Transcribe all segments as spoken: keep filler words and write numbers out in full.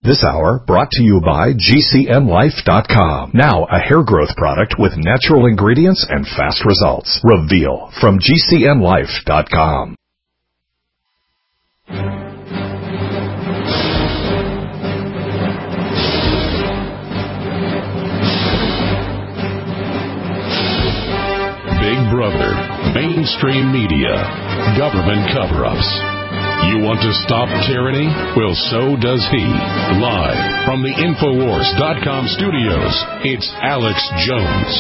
This hour brought to you by G C N Life dot com. Now a hair growth product with natural ingredients and fast results. Reveal from G C N Life dot com. Big Brother, mainstream media, government cover-ups. You want to stop tyranny? Well, so does he. Live from the Infowars dot com studios, it's Alex Jones.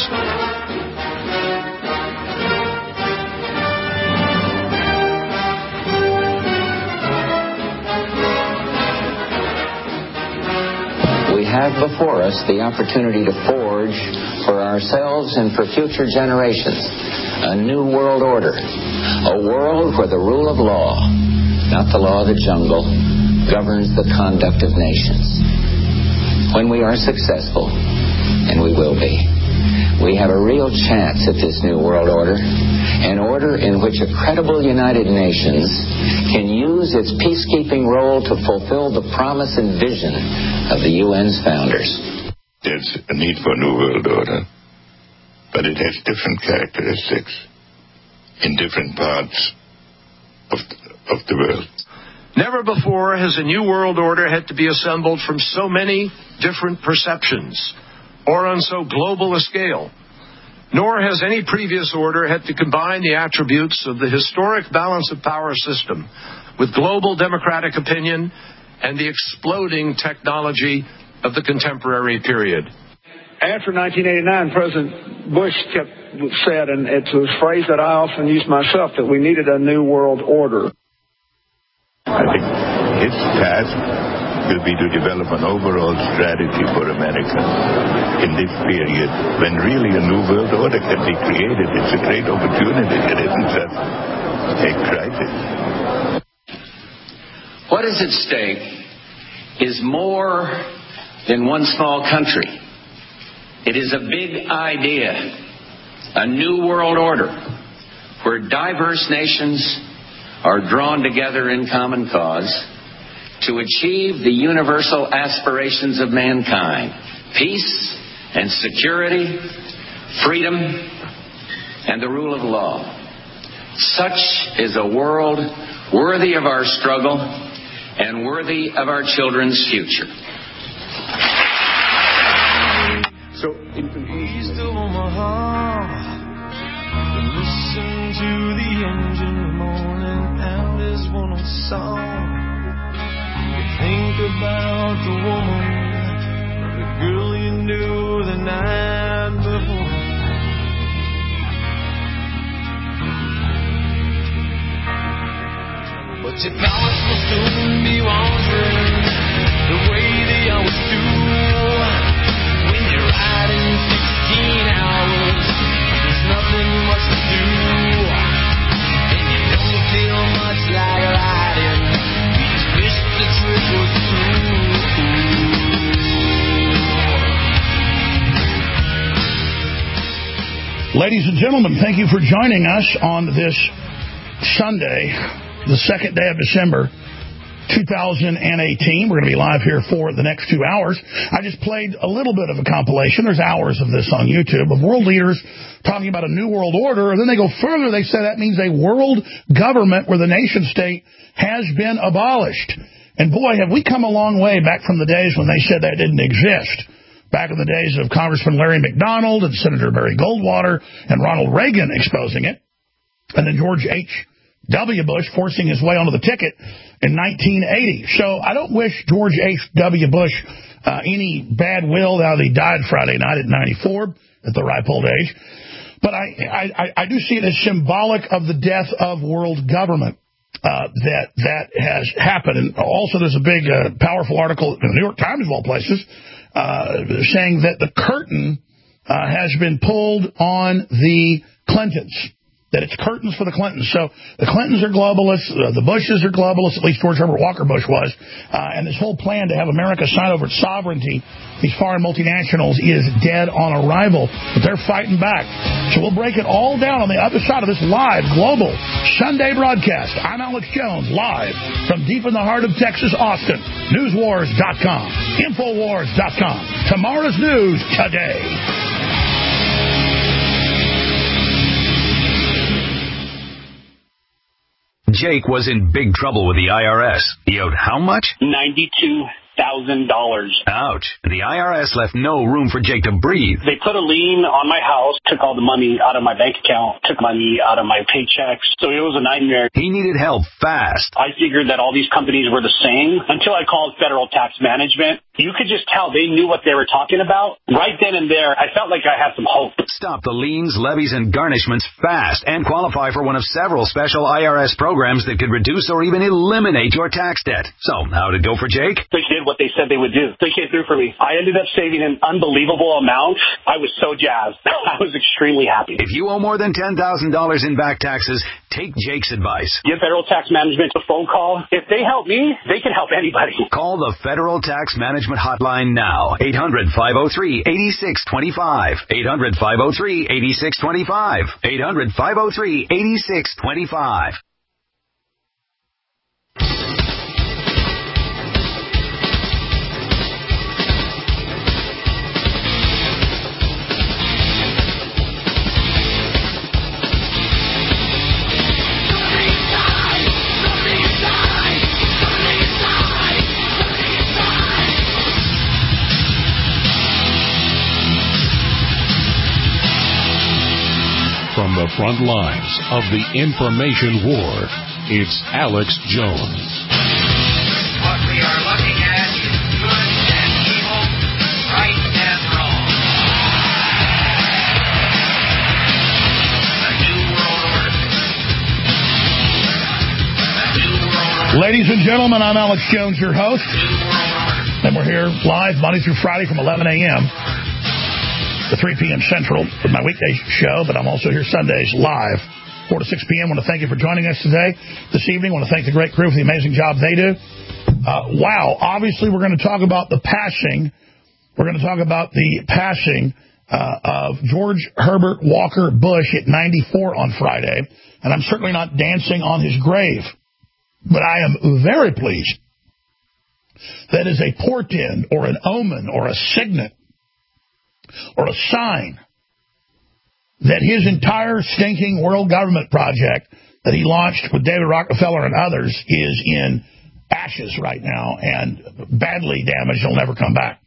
We have before us the opportunity to forge for ourselves and for future generations a new world order, a world where the rule of law, not the law of the jungle, governs the conduct of nations. When we are successful, and we will be, we have a real chance at this new world order, an order in which a credible United Nations can use its peacekeeping role to fulfill the promise and vision of the U N's founders. There's a need for a new world order, but it has different characteristics in different parts of the of the world. Never before has a new world order had to be assembled from so many different perceptions or on so global a scale. Nor has any previous order had to combine the attributes of the historic balance of power system with global democratic opinion and the exploding technology of the contemporary period. After nineteen eighty-nine, President Bush kept said, and it's a phrase that I often use myself, that we needed a new world order. I think his task will be to develop an overall strategy for America in this period when really a new world order can be created. It's a great opportunity. It isn't just a crisis. What is at stake is more than one small country. It is a big idea, a new world order where diverse nations are drawn together in common cause to achieve the universal aspirations of mankind, peace and security, freedom, and the rule of law. Such is a world worthy of our struggle and worthy of our children's future. So, East of Omaha, listen to the engine moaning out his one old song. You think about the woman, the girl you knew the night before. But your thoughts will soon be wandering the way they always do. When you're riding sixteen hours, there's nothing much to do, and you don't feel much like riding. You just wish the trip was through. Ladies and gentlemen, thank you for joining us on this Sunday, the second day of December, two thousand eighteen. We're going to be live here for the next two hours. I just played a little bit of a compilation. There's hours of this on YouTube of world leaders talking about a new world order, and then they go further. They say that means a world government where the nation state has been abolished. And boy, have we come a long way back from the days when they said that didn't exist. Back in the days of Congressman Larry McDonald and Senator Barry Goldwater and Ronald Reagan exposing it, and then George H W Bush forcing his way onto the ticket in nineteen eighty. So I don't wish George H W Bush uh, any bad will now that he died Friday night at ninety-four at the ripe old age. But I, I, I do see it as symbolic of the death of world government uh, that that has happened. And also there's a big, uh, powerful article in the New York Times, of all places, uh, saying that the curtain uh, has been pulled on the Clintons. that it's curtains for the Clintons. So the Clintons are globalists, uh, the Bushes are globalists, at least George Herbert Walker Bush was, uh, and this whole plan to have America sign over its sovereignty, these foreign multinationals, is dead on arrival, but they're fighting back. So we'll break it all down on the other side of this live, global, Sunday broadcast. I'm Alex Jones, live from deep in the heart of Texas, Austin. news wars dot com, infowars dot com. Tomorrow's news today. Jake was in big trouble with the I R S. He owed how much? ninety-two thousand dollars. Ouch. The I R S left no room for Jake to breathe. They put a lien on my house, took all the money out of my bank account, took money out of my paychecks. So it was a nightmare. He needed help fast. I figured that all these companies were the same until I called Federal Tax Management. You could just tell they knew what they were talking about. Right then and there, I felt like I had some hope. Stop the liens, levies, and garnishments fast and qualify for one of several special I R S programs that could reduce or even eliminate your tax debt. So, how'd it go for Jake? They did what they said they would do. They came through for me. I ended up saving an unbelievable amount. I was so jazzed. I was extremely happy. If you owe more than ten thousand dollars in back taxes, take Jake's advice. Give Federal Tax Management a phone call. If they help me, they can help anybody. Call the Federal Tax Management Hotline now. eight hundred, five oh three, eight six two five. eight hundred, five oh three, eight six two five. eight hundred, five oh three, eight six two five. From the front lines of the information war, it's Alex Jones. What we are looking at is good and evil, right and wrong. The New World Order. The New World Order. Ladies and gentlemen, I'm Alex Jones, your host. New World Order. And we're here live Monday through Friday from eleven a.m. to three p.m. Central with my weekday show, but I'm also here Sundays live, four to six p.m. I want to thank you for joining us today, this evening. I want to thank the great crew for the amazing job they do. Uh, wow, obviously we're going to talk about the passing. We're going to talk about the passing uh, of George Herbert Walker Bush at ninety-four on Friday, and I'm certainly not dancing on his grave, but I am very pleased. That is a portend or an omen or a signet or a sign that his entire stinking world government project that he launched with David Rockefeller and others is in ashes right now and badly damaged. It'll never come back.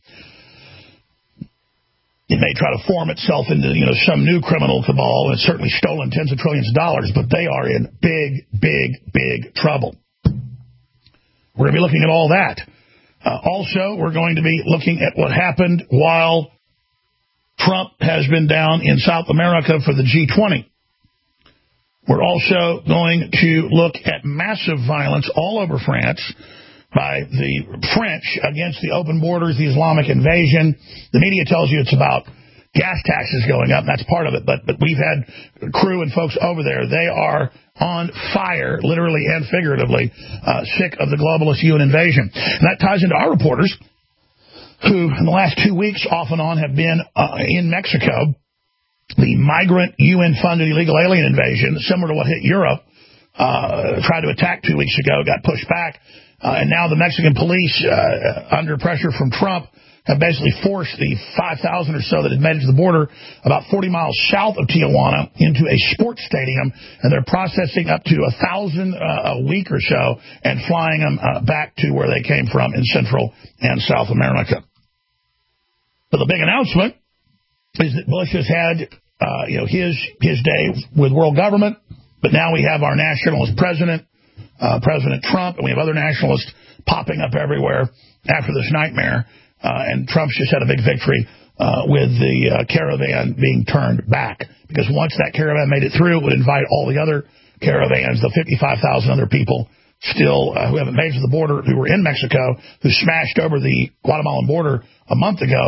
It may try to form itself into, you know, some new criminal cabal, and it's certainly stolen tens of trillions of dollars, but they are in big, big, big trouble. We're going to be looking at all that. Uh, also, we're going to be looking at what happened while Trump has been down in South America for the G twenty. We're also going to look at massive violence all over France by the French against the open borders, the Islamic invasion. The media tells you it's about gas taxes going up. That's part of it. But, but we've had crew and folks over there. They are on fire, literally and figuratively, uh, sick of the globalist U N invasion. And that ties into our reporters, who in the last two weeks off and on have been uh, in Mexico. The migrant U N-funded illegal alien invasion, similar to what hit Europe, uh, tried to attack two weeks ago, got pushed back, uh, and now the Mexican police, uh, under pressure from Trump, have basically forced the five thousand or so that had made it to the border about forty miles south of Tijuana into a sports stadium, and they're processing up to one thousand uh, a week or so and flying them uh, back to where they came from in Central and South America. But the big announcement is that Bush has had uh, you know, his, his day with world government, but now we have our nationalist president, uh, President Trump, and we have other nationalists popping up everywhere after this nightmare. Uh, and Trump's just had a big victory uh, with the uh, caravan being turned back. Because once that caravan made it through, it would invite all the other caravans, the fifty-five thousand other people still uh, who haven't made it to the border, who were in Mexico, who smashed over the Guatemalan border a month ago,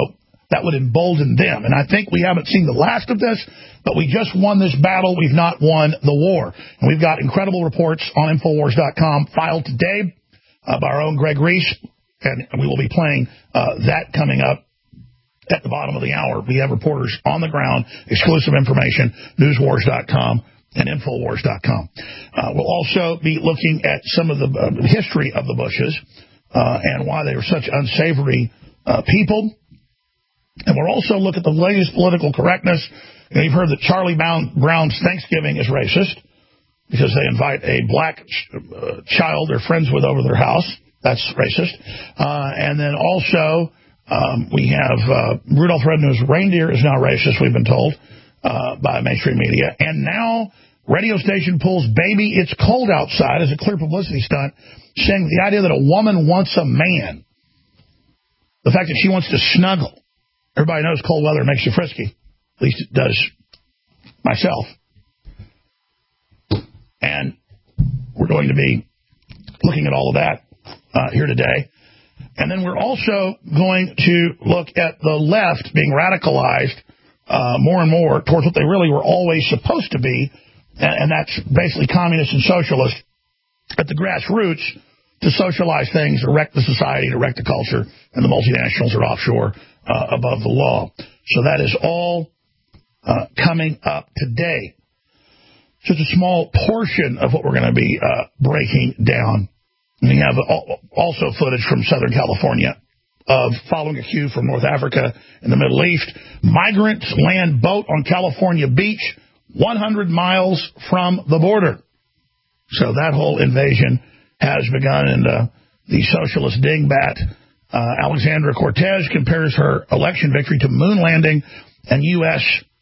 that would embolden them. And I think we haven't seen the last of this, but we just won this battle. We've not won the war. And we've got incredible reports on Infowars dot com filed today uh, by our own Greg Reese, and we will be playing uh, that coming up at the bottom of the hour. We have reporters on the ground, exclusive information, News Wars dot com and Infowars dot com. Uh, we'll also be looking at some of the uh, history of the Bushes uh, and why they were such unsavory uh, people. And we'll also look at the latest political correctness. You know, you've heard that Charlie Brown's Thanksgiving is racist because they invite a black ch- uh, child they're friends with over their house. That's racist. Uh, and then also um, we have uh, Rudolph the Red-Nosed Reindeer is now racist, we've been told, uh, by mainstream media. And now radio station pulls Baby It's Cold Outside as a clear publicity stunt, saying the idea that a woman wants a man, the fact that she wants to snuggle. Everybody knows cold weather makes you frisky. At least it does myself. And we're going to be looking at all of that uh, here today. And then we're also going to look at the left being radicalized uh, more and more towards what they really were always supposed to be, and, and that's basically communist and socialist at the grassroots to socialize things, to wreck the society, to wreck the culture, and the multinationals are offshore uh, above the law. So that is all uh, coming up today. Just a small portion of what we're going to be uh, breaking down. And we have also footage from Southern California of following a cue from North Africa in the Middle East. Migrants land boat on California beach one hundred miles from the border. So that whole invasion has begun, and uh, the socialist dingbat uh, Alexandra Cortez compares her election victory to moon landing and U S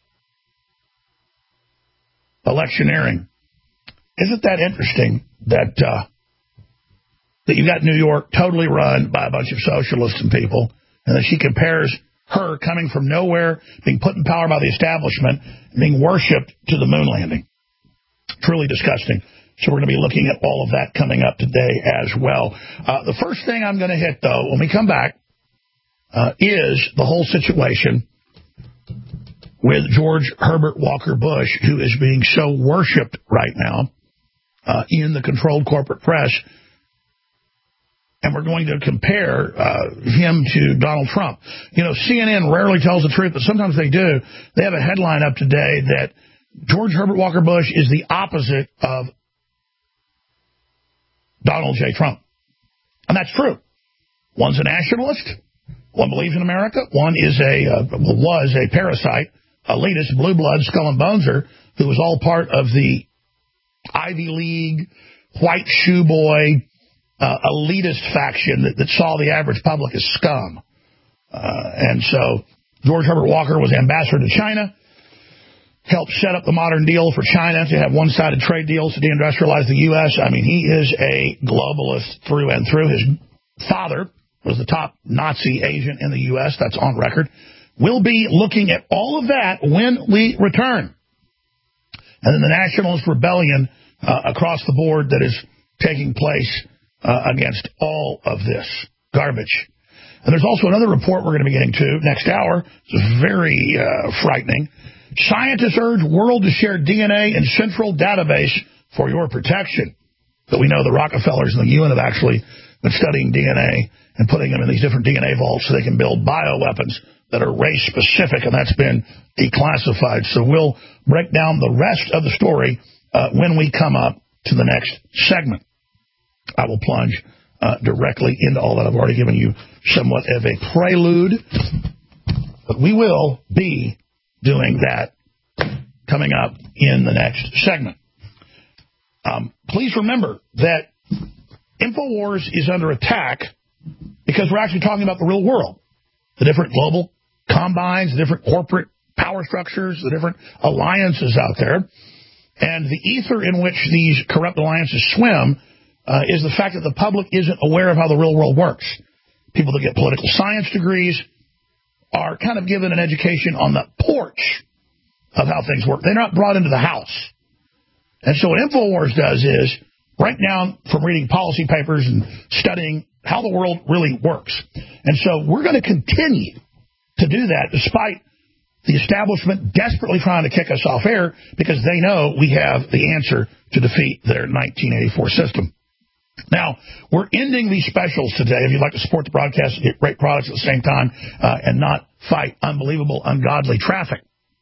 electioneering. Isn't that interesting that uh, that you got New York totally run by a bunch of socialists and people, and that she compares her coming from nowhere, being put in power by the establishment, and being worshipped to the moon landing? Truly disgusting. So we're going to be looking at all of that coming up today as well. Uh, the first thing I'm going to hit, though, when we come back, uh, is the whole situation with George Herbert Walker Bush, who is being so worshipped right now uh, in the controlled corporate press. And we're going to compare uh, him to Donald Trump. You know, C N N rarely tells the truth, but sometimes they do. They have a headline up today that George Herbert Walker Bush is the opposite of Donald J. Trump. And that's true. One's a nationalist. One believes in America. One is a uh, was a parasite, elitist, blue blood, skull and boneser, who was all part of the Ivy League, white shoe boy, uh, elitist faction that, that saw the average public as scum. Uh, and so George Herbert Walker was ambassador to China, helped set up the modern deal for China to have one-sided trade deals to deindustrialize the U S. I mean, he is a globalist through and through. His father was the top Nazi agent in the U S. That's on record. We'll be looking at all of that when we return. And then the nationalist rebellion uh, across the board that is taking place uh, against all of this garbage. And there's also another report we're going to be getting to next hour. It's very uh, frightening. Scientists urge world to share D N A in central database for your protection. But we know the Rockefellers and the U N have actually been studying D N A and putting them in these different D N A vaults so they can build bioweapons that are race-specific, and that's been declassified. So we'll break down the rest of the story uh, when we come up to the next segment. I will plunge uh, directly into all that. I've already given you somewhat of a prelude, but we will be doing that coming up in the next segment. Um, please remember that InfoWars is under attack because we're actually talking about the real world, the different global combines, the different corporate power structures, the different alliances out there. And the ether in which these corrupt alliances swim uh, is the fact that the public isn't aware of how the real world works. People that get political science degrees are kind of given an education on the porch of how things work. They're not brought into the house. And so what InfoWars does is break down from reading policy papers and studying how the world really works. And so we're going to continue to do that, despite the establishment desperately trying to kick us off air because they know we have the answer to defeat their nineteen eighty-four system. Now, we're ending these specials today. If you'd like to support the broadcast and get great products at the same time uh, and not fight unbelievable, ungodly traffic.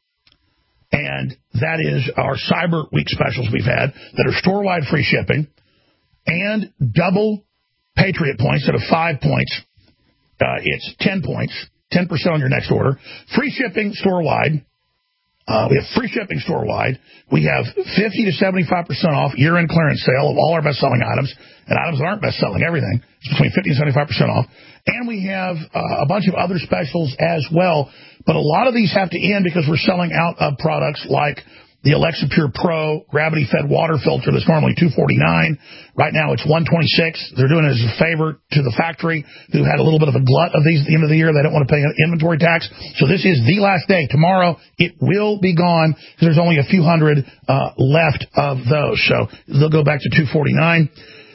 And that is our Cyber Week specials we've had that are store-wide free shipping and double Patriot points. Instead of five points, uh, it's ten points, ten percent on your next order. Free shipping store-wide. Uh, we have free shipping store-wide. We have fifty to seventy-five percent off year-end clearance sale of all our best-selling items, and items that aren't best-selling, everything. It's between fifty and seventy-five percent off. And we have uh, a bunch of other specials as well, but a lot of these have to end because we're selling out of products like the Alexa Pure Pro gravity-fed water filter that's normally two forty-nine. Right now it's one twenty-six. They're doing it as a favor to the factory who had a little bit of a glut of these at the end of the year. They don't want to pay an inventory tax. So this is the last day. Tomorrow it will be gone because there's only a few hundred uh, left of those. So they'll go back to two forty-nine.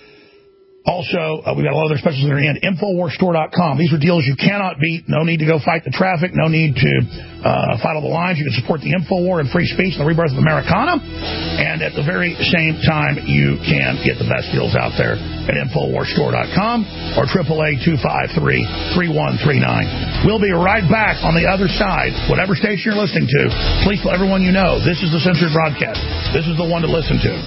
Also, uh, we've got a lot of other specials that are in. Infowars Store dot com. These are deals you cannot beat. No need to go fight the traffic. No need to uh, fight all the lines. You can support the InfoWar and free speech and the rebirth of Americana. And at the very same time, you can get the best deals out there at Infowars Store dot com or triple A two five three, three one three nine. We'll be right back on the other side. Whatever station you're listening to, please tell everyone you know this is the censored broadcast. This is the one to listen to.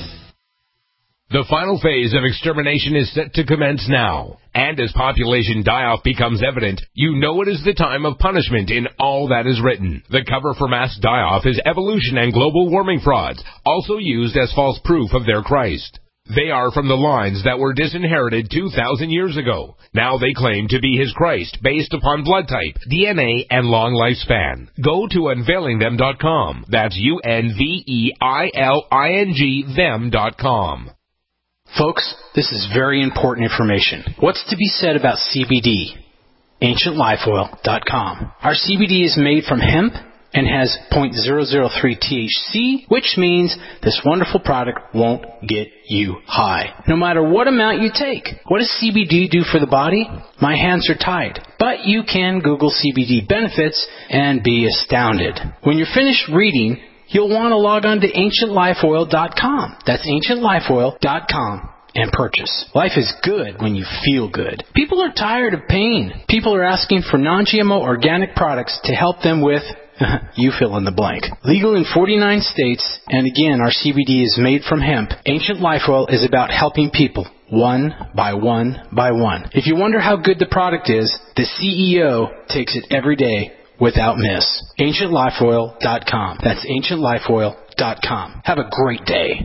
The final phase of extermination is set to commence now. And as population die-off becomes evident, you know it is the time of punishment in all that is written. The cover for mass die-off is evolution and global warming frauds, also used as false proof of their Christ. They are from the lines that were disinherited two thousand years ago. Now they claim to be his Christ based upon blood type, D N A, and long lifespan. Go to unveiling them dot com. That's U N V E I L I N G them dot com. Folks, this is very important information. What's to be said about C B D? ancient life oil dot com. Our C B D is made from hemp and has zero point zero zero three T H C, which means this wonderful product won't get you high, no matter what amount you take. What does C B D do for the body? My hands are tied. But you can Google C B D benefits and be astounded. When you're finished reading, you'll want to log on to ancient life oil dot com. That's ancient life oil dot com and purchase. Life is good when you feel good. People are tired of pain. People are asking for non G M O organic products to help them with, you fill in the blank. Legal in forty-nine states, and again, our C B D is made from hemp. Ancient Life Oil is about helping people one by one by one. If you wonder how good the product is, the C E O takes it every day without miss. ancient life oil dot com. That's ancient life oil dot com. Have a great day.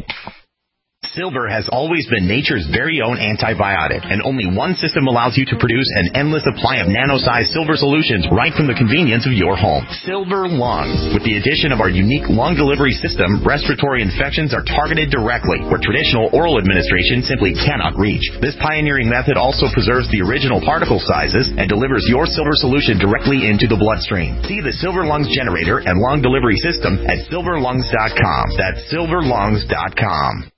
Silver has always been nature's very own antibiotic, and only one system allows you to produce an endless supply of nano-sized silver solutions right from the convenience of your home. Silver Lungs. With the addition of our unique lung delivery system, respiratory infections are targeted directly, where traditional oral administration simply cannot reach. This pioneering method also preserves the original particle sizes and delivers your silver solution directly into the bloodstream. See the Silver Lungs generator and lung delivery system at silver lungs dot com. That's silver lungs dot com.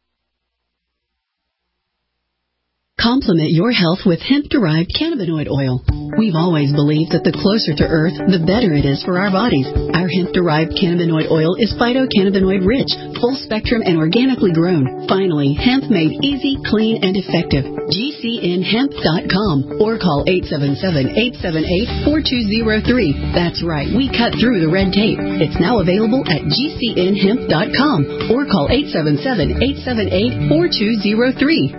Complement your health with hemp-derived cannabinoid oil. We've always believed that the closer to Earth, the better it is for our bodies. Our hemp-derived cannabinoid oil is phytocannabinoid-rich, full-spectrum, and organically grown. Finally, hemp made easy, clean, and effective. G C N hemp dot com or call eight seven seven, eight seven eight, four two zero three. That's right, we cut through the red tape. It's now available at G C N hemp dot com or call eight seven seven, eight seven eight, four two zero three.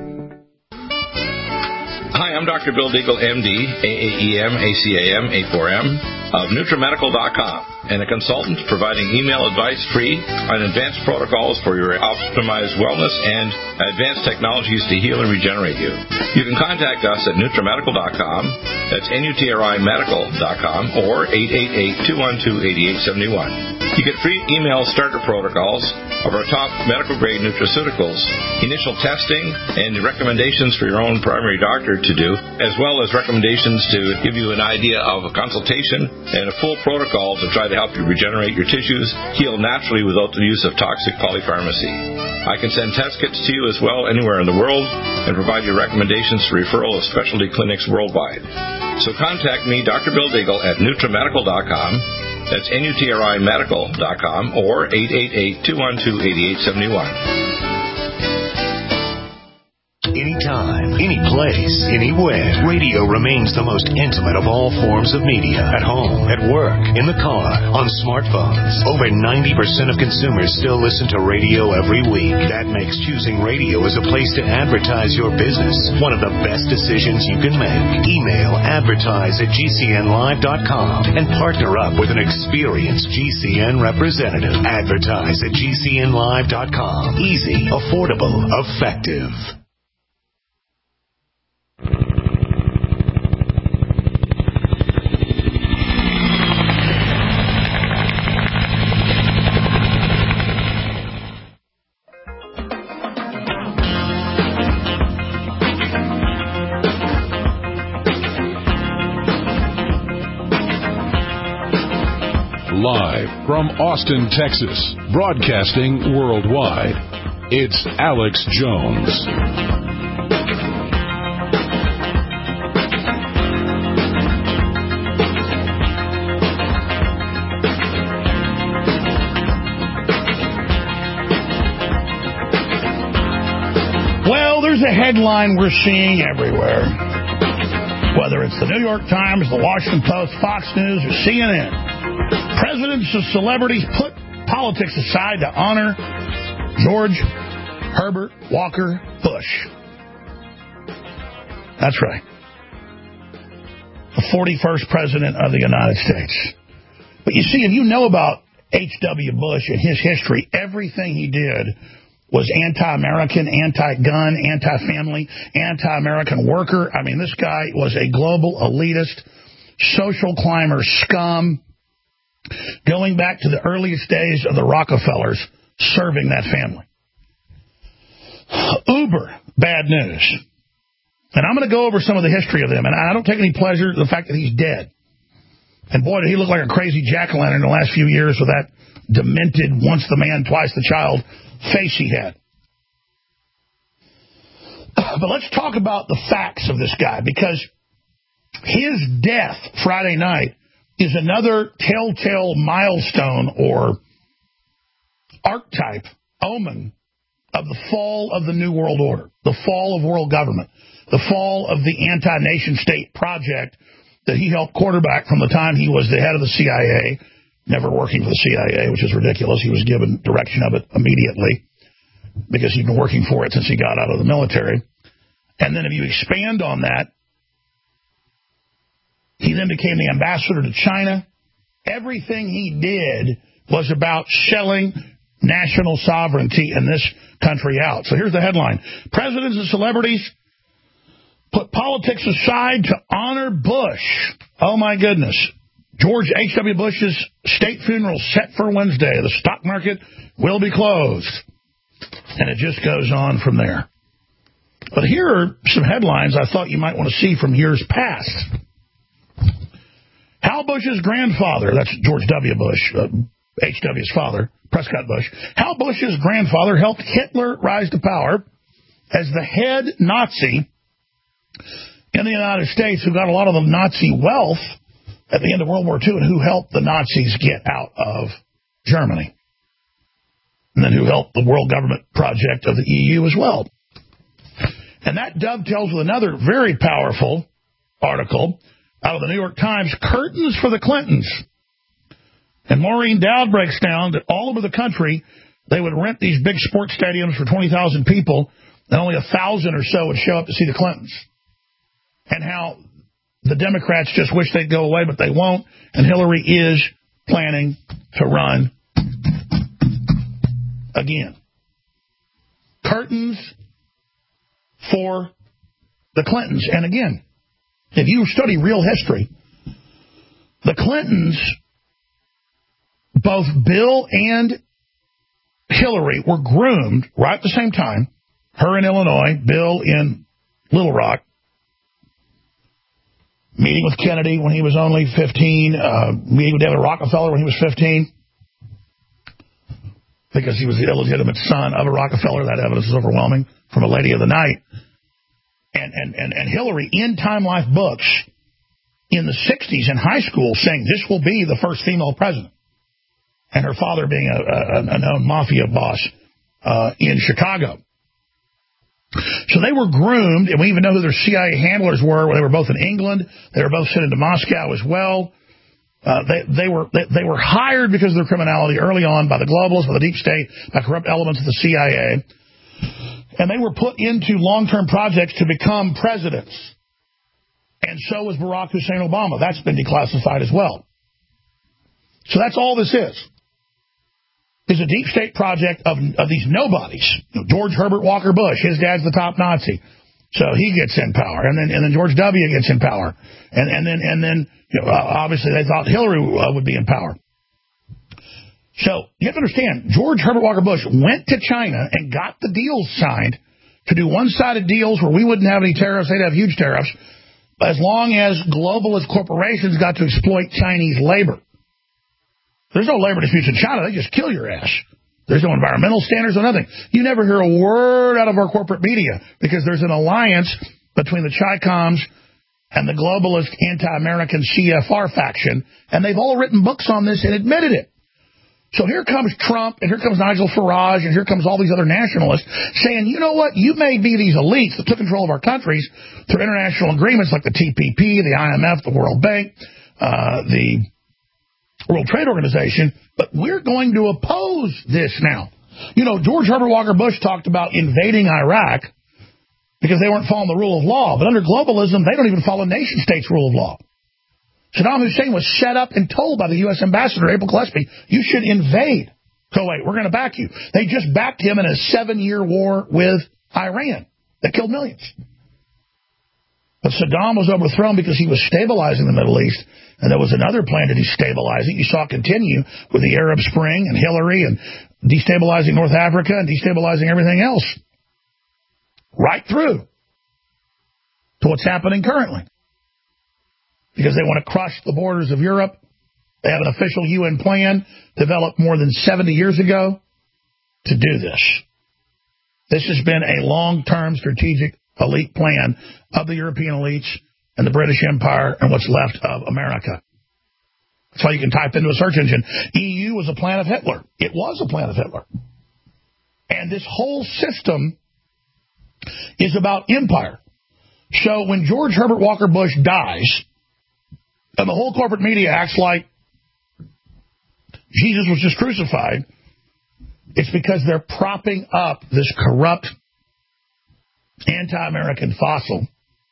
Hi, I'm Doctor Bill Deagle, M D, A A E M, A C A M, A four M, of NutriMedical dot com, and a consultant providing email advice free on advanced protocols for your optimized wellness and advanced technologies to heal and regenerate you. You can contact us at NutriMedical dot com, that's N U T R I Medical dot com, or eight eight eight, two one two, eight eight seven one. You get free email starter protocols of our top medical-grade nutraceuticals, initial testing, and recommendations for your own primary doctor to do, as well as recommendations to give you an idea of a consultation and a full protocol to try to help you regenerate your tissues, heal naturally without the use of toxic polypharmacy. I can send test kits to you as well anywhere in the world and provide you recommendations for referral of specialty clinics worldwide. So contact me, Doctor Bill Deagle, at NutriMedical dot com. That's N U T R I medical dot com or eight eight eight, two one two, eight eight seven one. Anytime, any place, anywhere, radio remains the most intimate of all forms of media. At home, at work, in the car, on smartphones. Over ninety percent of consumers still listen to radio every week. That makes choosing radio as a place to advertise your business one of the best decisions you can make. Email advertise at G C N live dot com and partner up with an experienced G C N representative. Advertise at G C N live dot com. Easy, affordable, effective. Live from Austin, Texas, broadcasting worldwide, it's Alex Jones. Well, there's a headline we're seeing everywhere. Whether it's the New York Times, the Washington Post, Fox News, or C N N. Presidents of celebrities put politics aside to honor George Herbert Walker Bush. That's right. The forty-first president of the United States. But you see, if you know about H W Bush and his history, everything he did was anti-American, anti-gun, anti-family, anti-American worker. I mean, this guy was a global elitist, social climber scum, going back to the earliest days of the Rockefellers, serving that family. Uber bad news. And I'm going to go over some of the history of them. And I don't take any pleasure in the fact that he's dead. And boy, did he look like a crazy jack-o'-lantern in the last few years with that demented, once the man, twice the child face he had. But let's talk about the facts of this guy, because his death Friday night is another telltale milestone or archetype, omen of the fall of the New World Order, the fall of world government, the fall of the anti-nation state project that he helped quarterback from the time he was the head of the C I A, never working for the C I A, which is ridiculous. He was given direction of it immediately because he'd been working for it since he got out of the military. And then if you expand on that, he then became the ambassador to China. Everything he did was about selling national sovereignty in this country out. So here's the headline. Presidents and celebrities put politics aside to honor Bush. Oh, my goodness. George H W. Bush's state funeral set for Wednesday. The stock market will be closed. And it just goes on from there. But here are some headlines I thought you might want to see from years past. Hal Bush's grandfather, that's George W. Bush, uh, H W's father, Prescott Bush. Hal Bush's grandfather helped Hitler rise to power as the head Nazi in the United States, who got a lot of the Nazi wealth at the end of World War Two and who helped the Nazis get out of Germany. And then who helped the world government project of the E U as well. And that dovetails with another very powerful article out of the New York Times, Curtains for the Clintons. And Maureen Dowd breaks down that all over the country, they would rent these big sports stadiums for twenty thousand people, and only a thousand or so would show up to see the Clintons. And how the Democrats just wish they'd go away, but they won't. And Hillary is planning to run again. Curtains for the Clintons. And again, if you study real history, the Clintons, both Bill and Hillary, were groomed right at the same time. Her in Illinois, Bill in Little Rock, meeting with Kennedy when he was only fifteen, uh, meeting with David Rockefeller when he was fifteen, because he was the illegitimate son of a Rockefeller. That evidence is overwhelming from a lady of the night. And, and, and, and Hillary in Time Life books in the sixties in high school saying this will be the first female president. And her father being a, a, a known mafia boss uh, in Chicago. So they were groomed, and we even know who their C I A handlers were. They were both in England. They were both sent into Moscow as well. Uh, they, they were they, they were hired because of their criminality early on by the globalists, by the deep state, by corrupt elements of the C I A. And they were put into long-term projects to become presidents. And so was Barack Hussein Obama. That's been declassified as well. So that's all this is. Is a deep state project of, of these nobodies. You know, George Herbert Walker Bush, his dad's the top Nazi, so he gets in power, and then and then George W. gets in power, and and then and then you know, obviously they thought Hillary uh, would be in power. So you have to understand, George Herbert Walker Bush went to China and got the deals signed to do one-sided deals where we wouldn't have any tariffs, they'd have huge tariffs, as long as globalist corporations got to exploit Chinese labor. There's no labor disputes in China. They just kill your ass. There's no environmental standards or nothing. You never hear a word out of our corporate media because there's an alliance between the Chi-Coms and the globalist anti-American C F R faction, and they've all written books on this and admitted it. So here comes Trump, and here comes Nigel Farage, and here comes all these other nationalists saying, you know what, you may be these elites that took control of our countries through international agreements like the T P P, the I M F, the World Bank, uh, the World Trade Organization, but we're going to oppose this now. You know, George Herbert Walker Bush talked about invading Iraq because they weren't following the rule of law. But under globalism, they don't even follow nation states' rule of law. Saddam Hussein was set up and told by the U S ambassador, April Gillespie, you should invade Kuwait. We're going to back you. They just backed him in a seven-year war with Iran that killed millions. But Saddam was overthrown because he was stabilizing the Middle East, and there was another plan to destabilize it. You saw it continue with the Arab Spring and Hillary and destabilizing North Africa and destabilizing everything else. Right through to what's happening currently. Because they want to crush the borders of Europe. They have an official U N plan developed more than seventy years ago to do this. This has been a long-term strategic elite plan of the European elites and the British Empire and what's left of America. That's why you can type into a search engine, E U was a plan of Hitler. It was a plan of Hitler. And this whole system is about empire. So when George Herbert Walker Bush dies, and the whole corporate media acts like Jesus was just crucified, it's because they're propping up this corrupt anti-American fossil.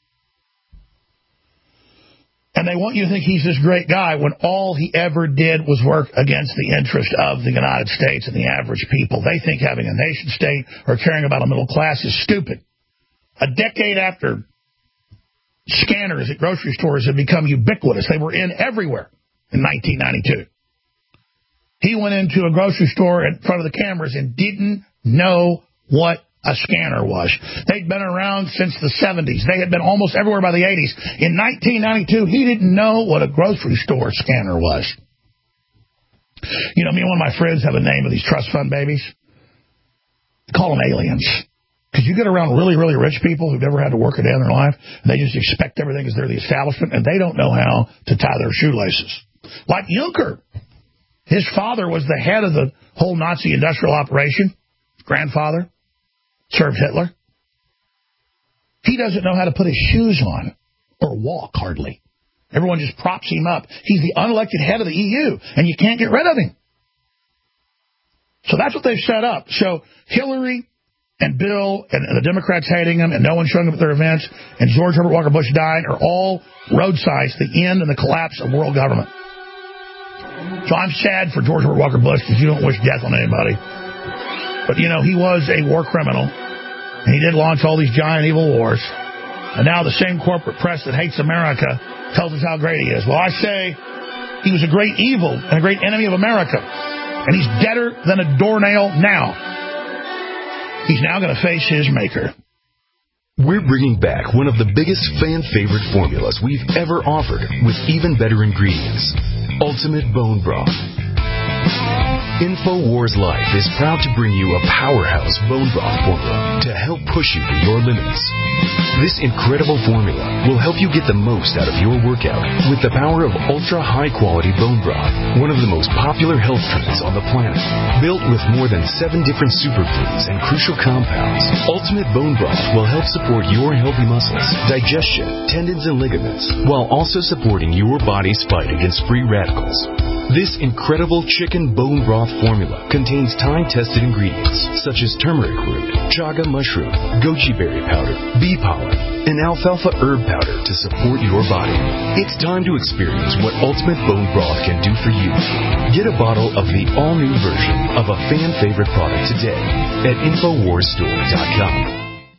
And they want you to think he's this great guy when all he ever did was work against the interest of the United States and the average people. They think having a nation state or caring about a middle class is stupid. A decade after scanners at grocery stores had become ubiquitous, they were in everywhere in nineteen ninety-two. He went into a grocery store in front of the cameras and didn't know what a scanner was. They'd been around since the seventies. They had been almost everywhere by the eighties. In nineteen ninety-two, he didn't know what a grocery store scanner was. You know, me and one of my friends have a name of these trust fund babies. We call them aliens. Because you get around really, really rich people who've never had to work a day in their life, and they just expect everything because they're the establishment, and they don't know how to tie their shoelaces. Like Juncker. His father was the head of the whole Nazi industrial operation. His grandfather served Hitler. He doesn't know how to put his shoes on or walk, hardly. Everyone just props him up. He's the unelected head of the E U, and you can't get rid of him. So that's what they've set up. So Hillary and Bill and, and the Democrats hating him and no one showing up at their events and George Herbert Walker Bush dying are all road signs to the end and the collapse of world government. So I'm sad for George Herbert Walker Bush because you don't wish death on anybody. But, you know, he was a war criminal, and he did launch all these giant evil wars. And now the same corporate press that hates America tells us how great he is. Well, I say he was a great evil and a great enemy of America, and he's deader than a doornail now. He's now going to face his maker. We're bringing back one of the biggest fan-favorite formulas we've ever offered with even better ingredients. Ultimate Bone Broth. InfoWars Life is proud to bring you a powerhouse bone broth formula to help push you to your limits. This incredible formula will help you get the most out of your workout with the power of ultra-high-quality bone broth, one of the most popular health trends on the planet. Built with more than seven different superfoods and crucial compounds, Ultimate Bone Broth will help support your healthy muscles, digestion, tendons, and ligaments, while also supporting your body's fight against free radicals. This incredible chicken bone broth formula contains time-tested ingredients such as turmeric root, chaga mushroom, goji berry powder, bee pollen, and alfalfa herb powder to support your body. It's time to experience what Ultimate Bone Broth can do for you. Get a bottle of the all-new version of a fan-favorite product today at Infowars Store dot com.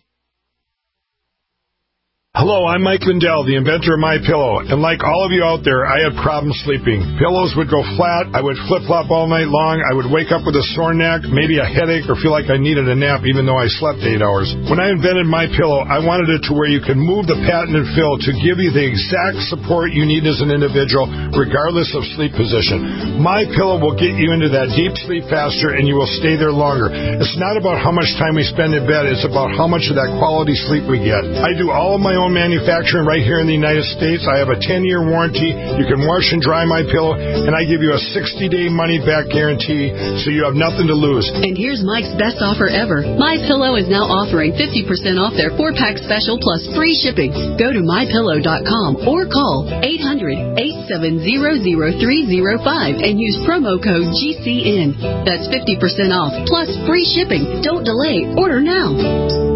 Hello, I'm Mike Lindell, the inventor of MyPillow, and like all of you out there, I had problems sleeping. Pillows would go flat, I would flip-flop all night long, I would wake up with a sore neck, maybe a headache, or feel like I needed a nap even though I slept eight hours. When I invented MyPillow, I wanted it to where you can move the patented fill to give you the exact support you need as an individual, regardless of sleep position. MyPillow will get you into that deep sleep faster, and you will stay there longer. It's not about how much time we spend in bed, it's about how much of that quality sleep we get. I do all of my own manufacturing right here in the United States. I have a ten-year warranty. You can wash and dry my pillow, and I give you a sixty-day money-back guarantee, so you have nothing to lose. And here's Mike's best offer ever. My Pillow is now offering fifty percent off their four-pack special plus free shipping. Go to my pillow dot com or call eight hundred, eight seven zero, zero three zero five and use promo code G C N. That's fifty percent off plus free shipping. Don't delay. Order now.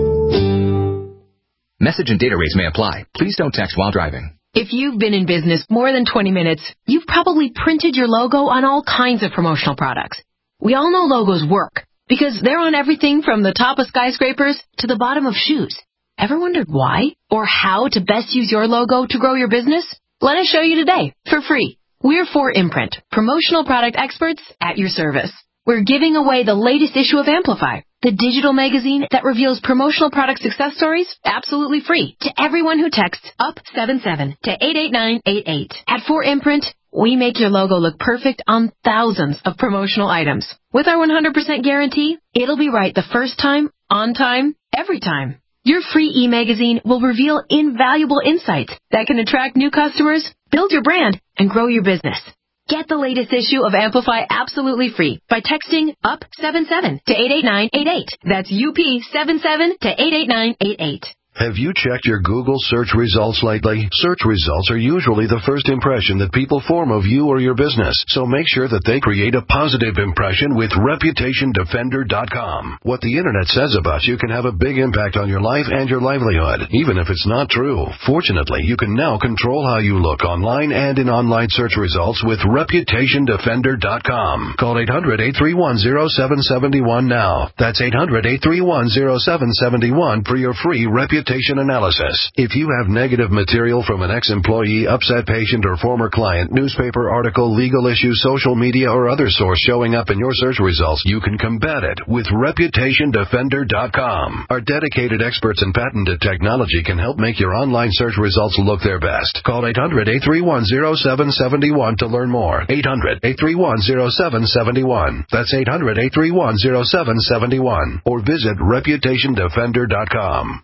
Message and data rates may apply. Please don't text while driving. If you've been in business more than twenty minutes, you've probably printed your logo on all kinds of promotional products. We all know logos work because they're on everything from the top of skyscrapers to the bottom of shoes. Ever wondered why or how to best use your logo to grow your business? Let us show you today for free. We're four Imprint, promotional product experts at your service. We're giving away the latest issue of Amplify, the digital magazine that reveals promotional product success stories absolutely free to everyone who texts up seven seven to eight eight nine eight eight. At four Imprint, we make your logo look perfect on thousands of promotional items. With our one hundred percent guarantee, it'll be right the first time, on time, every time. Your free e-magazine will reveal invaluable insights that can attract new customers, build your brand, and grow your business. Get the latest issue of Amplify absolutely free by texting up seven seven to eight eight nine eight eight. That's U P seven seven to eight eight nine eight eight. Have you checked your Google search results lately? Search results are usually the first impression that people form of you or your business, so make sure that they create a positive impression with Reputation Defender dot com. What the Internet says about you can have a big impact on your life and your livelihood, even if it's not true. Fortunately, you can now control how you look online and in online search results with Reputation Defender dot com. Call eight hundred, eight three one, zero seven seven one now. That's eight hundred, eight three one, zero seven seven one for your free Reputation analysis. If you have negative material from an ex-employee, upset patient, or former client, newspaper article, legal issue, social media, or other source showing up in your search results, you can combat it with Reputation Defender dot com. Our dedicated experts in patented technology can help make your online search results look their best. Call eight hundred, eight three one, zero seven seven one to learn more. eight hundred, eight three one, zero seven seven one. That's eight hundred, eight three one, zero seven seven one. Or visit Reputation Defender dot com.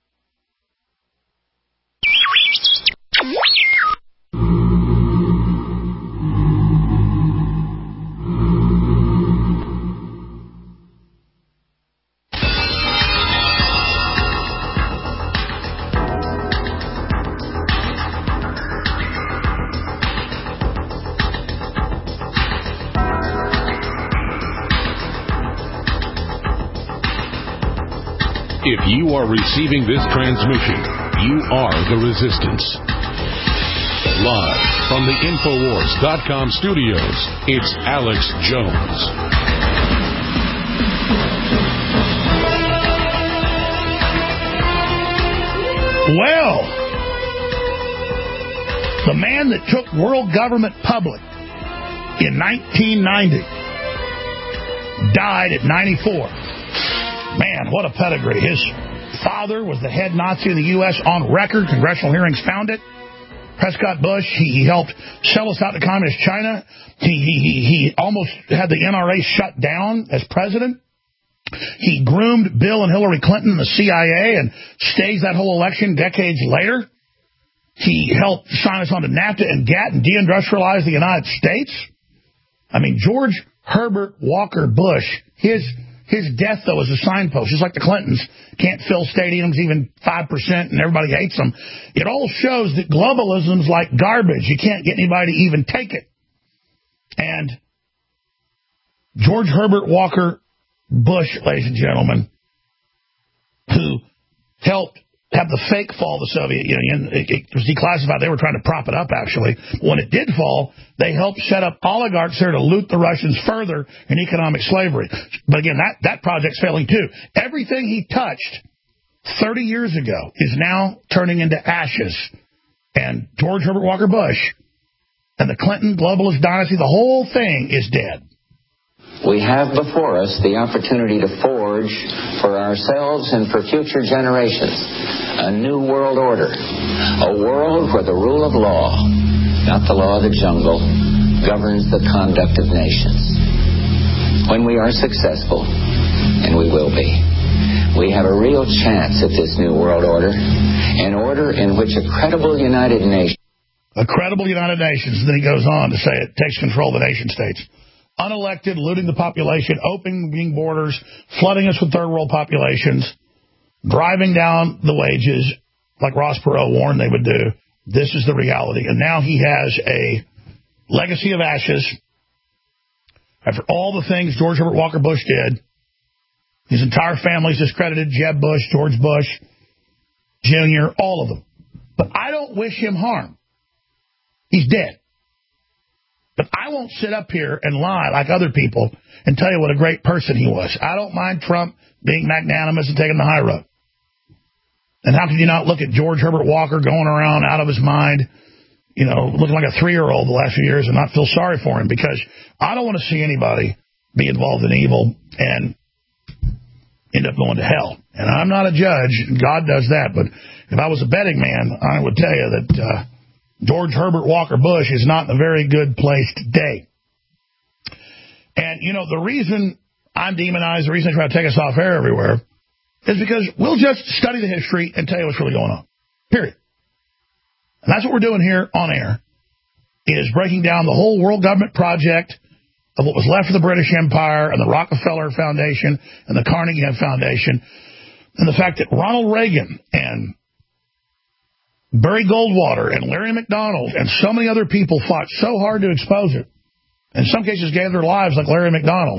If you are receiving this transmission, you are the resistance. Live from the Infowars dot com studios, it's Alex Jones. Well, the man that took world government public in nineteen ninety died at ninety-four. Man, what a pedigree. His father was the head Nazi in the U S on record. Congressional hearings found it. Prescott Bush, he, he helped sell us out to communist China. He, he, he almost had the N R A shut down as president. He groomed Bill and Hillary Clinton in the C I A and staged that whole election decades later. He helped sign us onto NAFTA and GATT and deindustrialize the United States. I mean, George Herbert Walker Bush, his his death, though, is a signpost. Just like the Clintons can't fill stadiums even five percent and everybody hates them. It all shows that globalism's like garbage. You can't get anybody to even take it. And George Herbert Walker Bush, ladies and gentlemen, who helped have the fake fall of the Soviet Union. It, it was declassified. They were trying to prop it up, actually. When it did fall, they helped set up oligarchs there to loot the Russians further in economic slavery. But again, that, that project's failing, too. Everything he touched thirty years ago is now turning into ashes. And George Herbert Walker Bush and the Clinton globalist dynasty, the whole thing is dead. We have before us the opportunity to forge for ourselves and for future generations a new world order, a world where the rule of law, not the law of the jungle, governs the conduct of nations. When we are successful, and we will be, we have a real chance at this new world order, an order in which a credible United Nations... A credible United Nations, and then he goes on to say it takes control of the nation states. Unelected, looting the population, opening borders, flooding us with third world populations, driving down the wages like Ross Perot warned they would do. This is the reality. And now he has a legacy of ashes. After all the things George Herbert Walker Bush did, his entire family's discredited, Jeb Bush, George Bush, Junior, all of them. But I don't wish him harm. He's dead. But I won't sit up here and lie like other people and tell you what a great person he was. I don't mind Trump being magnanimous and taking the high road. And how can you not look at George Herbert Walker going around out of his mind, you know, looking like a three-year-old the last few years and not feel sorry for him? Because I don't want to see anybody be involved in evil and end up going to hell. And I'm not a judge. God does that. But if I was a betting man, I would tell you that... Uh, George Herbert Walker Bush is not in a very good place today. And, you know, the reason I'm demonized, the reason I try to take us off air everywhere, is because we'll just study the history and tell you what's really going on. Period. And that's what we're doing here on air, is breaking down the whole world government project of what was left of the British Empire and the Rockefeller Foundation and the Carnegie Foundation, and the fact that Ronald Reagan and Barry Goldwater and Larry McDonald and so many other people fought so hard to expose it. In some cases gave their lives like Larry McDonald.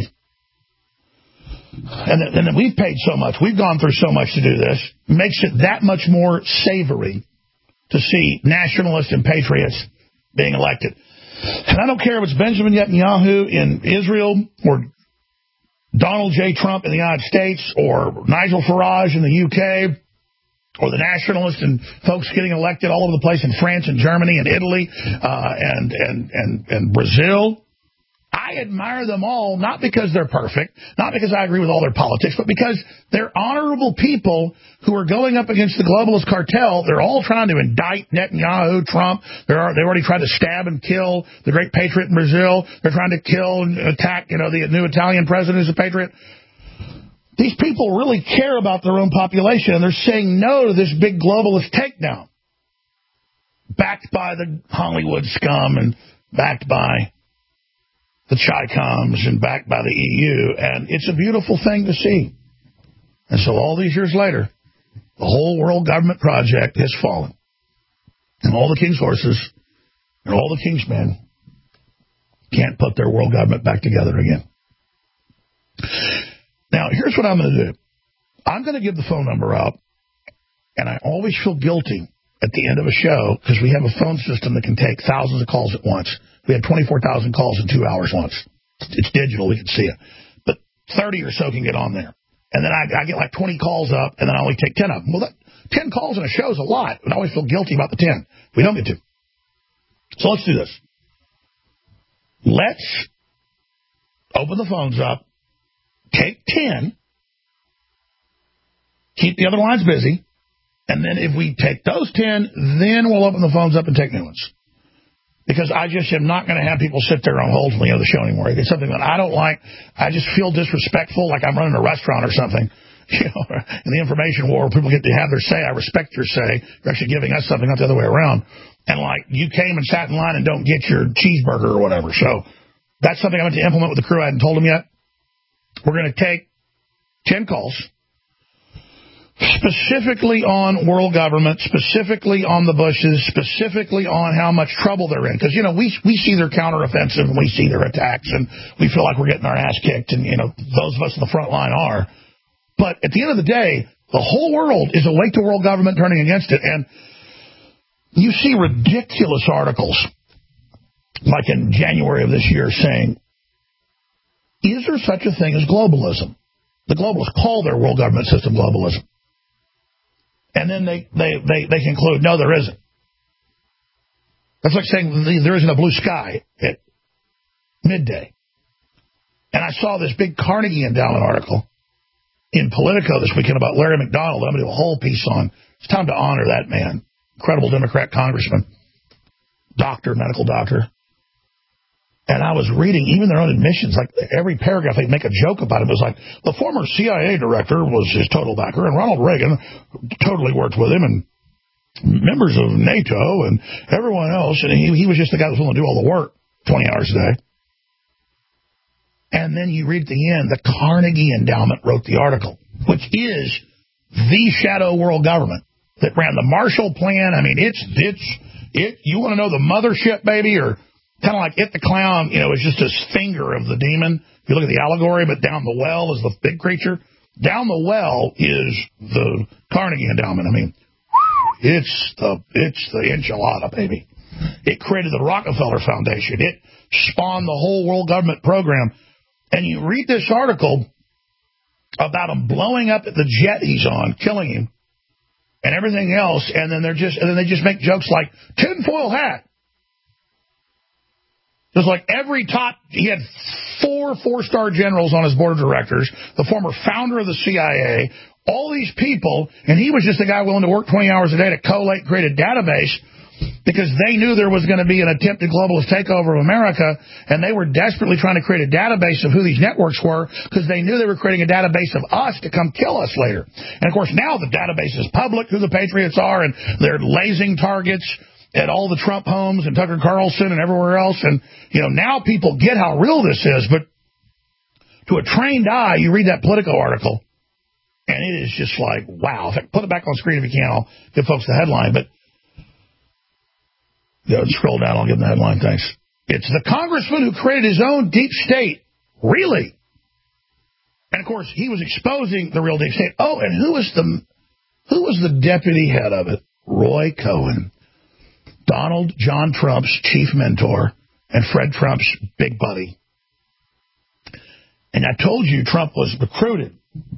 And then, and then we've paid so much. We've gone through so much to do this. It makes it that much more savory to see nationalists and patriots being elected. And I don't care if it's Benjamin Netanyahu in Israel or Donald J. Trump in the United States or Nigel Farage in the U K or the nationalists and folks getting elected all over the place in France and Germany and Italy uh, and, and, and, and Brazil. I admire them all, not because they're perfect, not because I agree with all their politics, but because they're honorable people who are going up against the globalist cartel. They're all trying to indict Netanyahu, Trump. They're, they've already tried to stab and kill the great patriot in Brazil. They're trying to kill and attack, you know, the new Italian president who's a patriot. These people really care about their own population, and they're saying no to this big globalist takedown, backed by the Hollywood scum and backed by the Chi-Coms and backed by the E U, and it's a beautiful thing to see. And so all these years later, the whole world government project has fallen, and all the king's horses and all the king's men can't put their world government back together again. Now, here's what I'm going to do. I'm going to give the phone number out, and I always feel guilty at the end of a show because we have a phone system that can take thousands of calls at once. We had twenty-four thousand calls in two hours once. It's digital. We can see it. But thirty or so can get on there. And then I, I get like twenty calls up, and then I only take ten of them. Well, that, ten calls in a show is a lot, but I always feel guilty about the ten. We don't get to. So let's do this. Let's open the phones up, take ten, keep the other lines busy, and then if we take those ten, then we'll open the phones up and take new ones. Because I just am not going to have people sit there on hold for the end of the show anymore. It's something that I don't like. I just feel disrespectful, like I'm running a restaurant or something. You know, in the information war, people get to have their say. I respect your say. You're actually giving us something, not the other way around. And like, you came and sat in line and don't get your cheeseburger or whatever. So that's something I meant to implement with the crew. I hadn't told them yet. We're going to take ten calls. Specifically on world government, specifically on the Bushes, specifically on how much trouble they're in. Because, you know, we we see their counteroffensive and we see their attacks and we feel like we're getting our ass kicked. And, you know, those of us on the front line are. But at the end of the day, the whole world is awake to world government turning against it. And you see ridiculous articles, like in January of this year, saying, is there such a thing as globalism? The globalists call their world government system globalism. And then they, they, they, they conclude, no, there isn't. That's like saying there isn't a blue sky at midday. And I saw this big Carnegie Endowment article in Politico this weekend about Larry McDonald. I'm going to do a whole piece on. It's time to honor that man. Incredible Democrat congressman, doctor, medical doctor. And I was reading even their own admissions, like every paragraph they make a joke about it. It was like, the former C I A director was his total backer, and Ronald Reagan totally worked with him, and members of NATO and everyone else, and he, he was just the guy that was willing to do all the work twenty hours a day. And then you read at the end, the Carnegie Endowment wrote the article, which is the shadow world government that ran the Marshall Plan. I mean, it's, it's, it, you want to know the mothership, baby, or kind of like It the Clown, you know, it's just this finger of the demon. If you look at the allegory, but down the well is the big creature. Down the well is the Carnegie Endowment. I mean, it's the it's the enchilada, baby. It created the Rockefeller Foundation. It spawned the whole world government program. And you read this article about him blowing up at the jet he's on, killing him, and everything else, and then they're just and then they just make jokes like tinfoil hat. It was like every top, he had four four-star generals on his board of directors, the former founder of the C I A, all these people, and he was just a guy willing to work twenty hours a day to collate, create a database, because they knew there was going to be an attempted globalist takeover of America, and they were desperately trying to create a database of who these networks were, because they knew they were creating a database of us to come kill us later. And, of course, now the database is public, who the Patriots are, and they're lasing targets at all the Trump homes and Tucker Carlson and everywhere else. And, you know, now people get how real this is. But to a trained eye, you read that Politico article, and it is just like, wow. In fact, put it back on screen if you can. I'll give folks the headline. But, you know, scroll down. I'll give them the headline. Thanks. It's the congressman who created his own deep state. Really? And, of course, he was exposing the real deep state. Oh, and who was the, who was the deputy head of it? Roy Cohen. Donald John Trump's chief mentor and Fred Trump's big buddy. And I told you Trump was recruited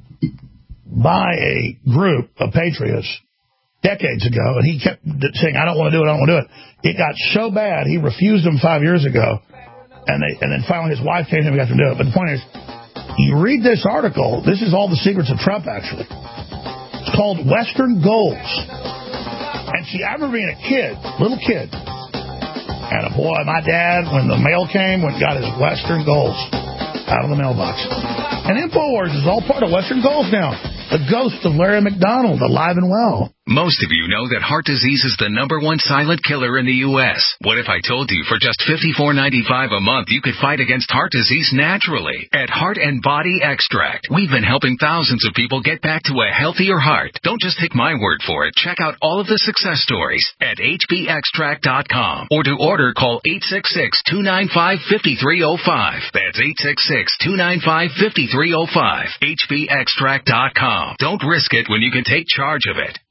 by a group of patriots decades ago, and he kept saying, I don't want to do it, I don't want to do it. It got so bad, he refused them five years ago, and they, and then finally his wife came to him and got to do it. But the point is, you read this article, this is all the secrets of Trump, actually. It's called Western Goals. And see, I remember being a kid, little kid, and a boy, my dad, when the mail came, went and got his Western Goals out of the mailbox. And InfoWars is all part of Western Goals now. The ghost of Larry McDonald, alive and well. Most of you know that heart disease is the number one silent killer in the U S. What if I told you for just fifty-four ninety-five a month you could fight against heart disease naturally? At Heart and Body Extract, we've been helping thousands of people get back to a healthier heart. Don't just take my word for it. Check out all of the success stories at H B extract dot com. Or to order, call eight six six, two nine five, five three zero five. That's eight six six, two nine five, five three zero five. H B extract dot com. Don't risk it when you can take charge of it.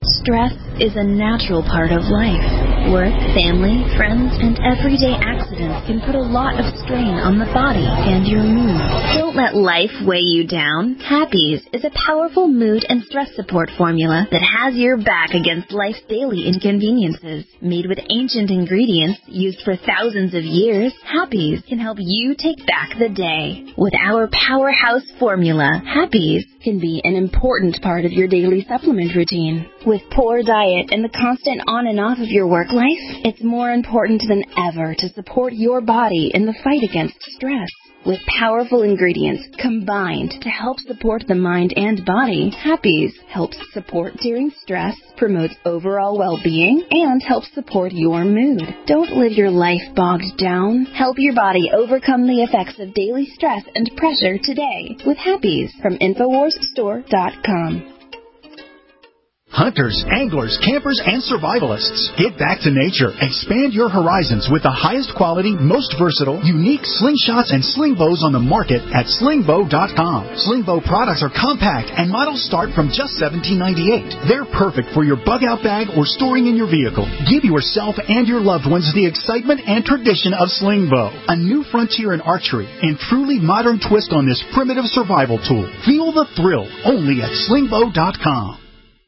Stress is a natural part of life. Work, family, friends, and everyday accidents can put a lot of strain on the body and your mood. Don't let life weigh you down. Happies is a powerful mood and stress support formula that has your back against life's daily inconveniences. Made with ancient ingredients used for thousands of years, Happies can help you take back the day. With our powerhouse formula, Happies can be an important part of your daily supplement routine. With poor diet and the constant on and off of your work life, it's more important than ever to support your body in the fight against stress. With powerful ingredients combined to help support the mind and body, Happies helps support during stress, promotes overall well-being, and helps support your mood. Don't live your life bogged down. Help your body overcome the effects of daily stress and pressure today with Happies from Infowars Store dot com. Hunters, anglers, campers, and survivalists. Get back to nature. Expand your horizons with the highest quality, most versatile, unique slingshots and sling bows on the market at sling bow dot com. Sling bow products are compact and models start from just seventeen ninety-eight. They're perfect for your bug-out bag or storing in your vehicle. Give yourself and your loved ones the excitement and tradition of sling bow, a new frontier in archery and truly modern twist on this primitive survival tool. Feel the thrill only at sling bow dot com.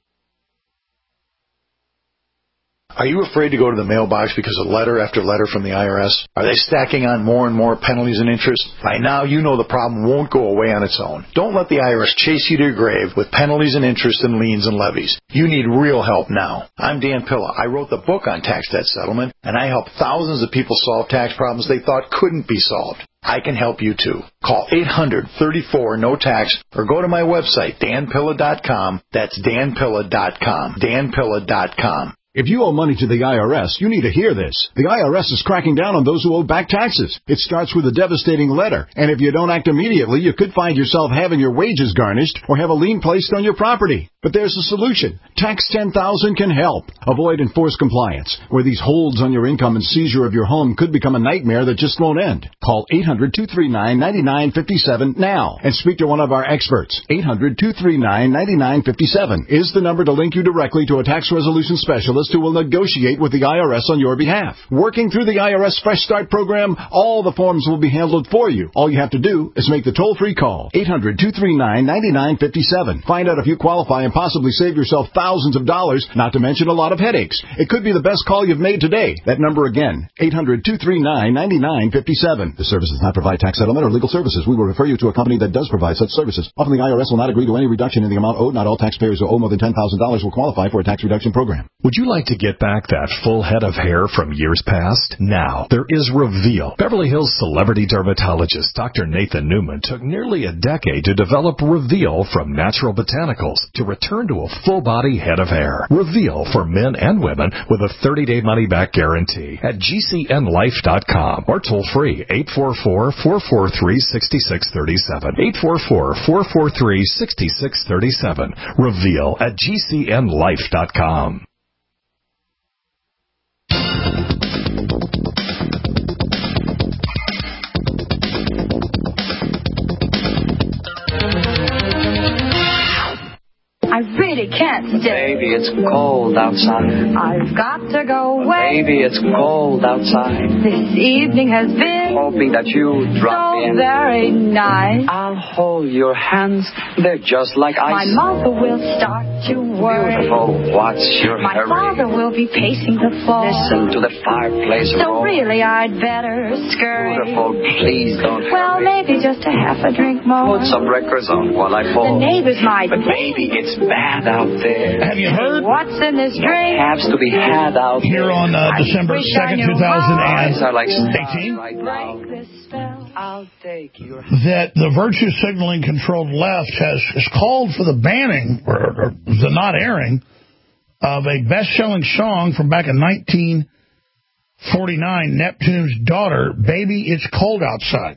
Are you afraid to go to the mailbox because of letter after letter from the I R S? Are they stacking on more and more penalties and interest? By now, you know the problem won't go away on its own. Don't let the I R S chase you to your grave with penalties and interest and liens and levies. You need real help now. I'm Dan Pilla. I wrote the book on tax debt settlement, and I help thousands of people solve tax problems they thought couldn't be solved. I can help you too. Call eight hundred, thirty-four, no tax or go to my website, dan pilla dot com. That's dan pilla dot com. dan pilla dot com. If you owe money to the I R S, you need to hear this. The I R S is cracking down on those who owe back taxes. It starts with a devastating letter, and if you don't act immediately, you could find yourself having your wages garnished or have a lien placed on your property. But there's a solution. Tax ten thousand can help. Avoid enforced compliance, where these holds on your income and seizure of your home could become a nightmare that just won't end. Call eight hundred, two three nine, nine nine five seven now and speak to one of our experts. eight hundred, two three nine, nine nine five seven is the number to link you directly to a tax resolution specialist who will negotiate with the I R S on your behalf. Working through the I R S Fresh Start program, all the forms will be handled for you. All you have to do is make the toll-free call. eight hundred, two three nine, nine nine five seven. Find out if you qualify and possibly save yourself thousands of dollars, not to mention a lot of headaches. It could be the best call you've made today. That number again, eight hundred, two three nine, nine nine five seven. The service does not provide tax settlement or legal services. We will refer you to a company that does provide such services. Often the I R S will not agree to any reduction in the amount owed. Not all taxpayers who owe more than ten thousand dollars will qualify for a tax reduction program. Would you like to get back that full head of hair from years past? Now, there is Reveal. Beverly Hills celebrity dermatologist Doctor Nathan Newman took nearly a decade to develop Reveal from natural botanicals to return to a full-body head of hair. Reveal for men and women with a thirty-day money-back guarantee at G C N life dot com or toll-free eight four four, four four three, six six three seven. eight four four, four four three, six six three seven. Reveal at G C N life dot com. I really can't stay. Baby, it's cold outside. I've got to go away. Baby, it's cold outside. This evening has been Hoping that you drop so in. very nice. I'll hold your hands. They're just like My ice. mother will start to worry. Beautiful, what's your My hurry? father will be pacing the floor. Listen to the fireplace So roar. really I'd better scurry. Beautiful, please don't Well, hurry. maybe just a half a drink more. Put some records on while I The fall. neighbors might But baby, it's bad out there. Have you heard? What's in this drink? Has to be had out Here there. on uh, December wish I second, knew two thousand Eyes are like eighteen, right now. I'll take your that the virtue signaling controlled left has, has called for the banning or, or the not airing of a best-selling song from back in nineteen forty-nine, Neptune's Daughter, Baby, It's Cold Outside.